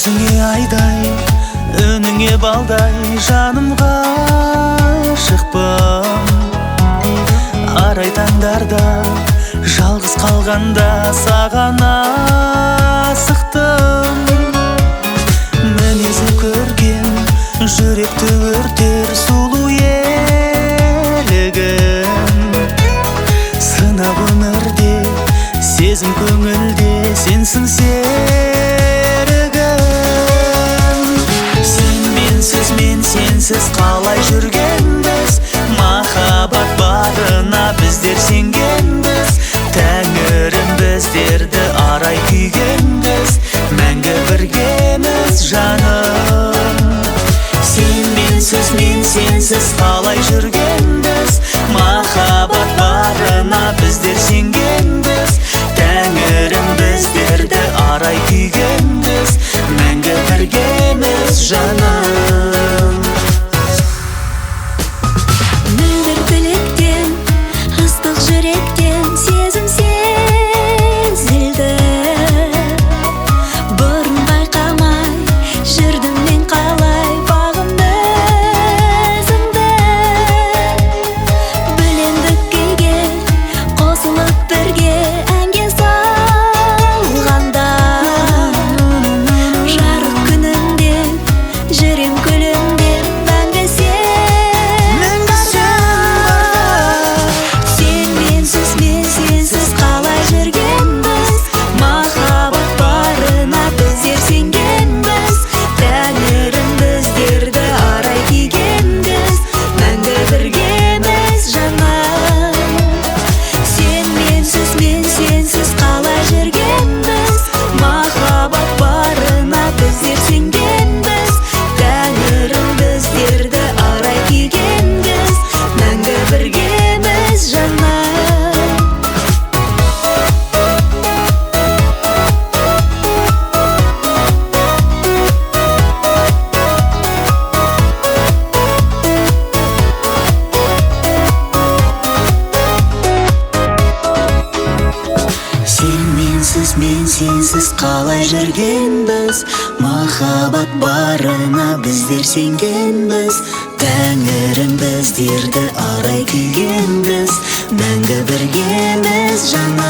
Көзіңе айдай, үніңе балдай, жанымға ғашықпын. Арай таңдарда, жалғыз қалғанда саған асықтым. Мінезі көрген, жүректі өртер сұлу елігім. Сынақ өмірде, сезім көңілде, сенсің серігім. Сен менсіз, мен сенсіз қалай жүргенбіз, махаббат барына біздер сенгенбіз. Тәңірім біздерді арай күйгенбіз, мәңгі біргеміз жаным. Сен менсіз, мен сенсіз қалай жүргенбіз, махаббат барына біздер сенгенбіз. Тәңірім біздерді арай күйгенбіз, мәңгі біргеміз жаным. Мөлдір тілектен, ыстық жүректен сезім сезілді. Бұрын байқамай жүрдім мен қалай бағымды өзіңді. Бөлендік күйге қосылып бірге әнге салғанда, жарық күнінде жүрем күлімдеп мәңгі сен барда. Сен менсіз, мен сенсіз қалай жүргенбіз, махаббат барына біздер сенгенбіз. Тәңірім біздерді арай күйгенбіз, мәңгі біргеміз жаным. Сен менсіз, мен сенсіз қалай жүргенбіз, махаббат барына біздер сенгенбіз. Тәңірім біздерді арай күйгенбіз, мәңгі біргеміз жаным. Сен менсіз, мен сенсіз қалай жүргенбіз, махаббат барына біздер сенгенбіз. Тәңірім біздерді арай күйгенбіз, мәңгі біргеміз жаным.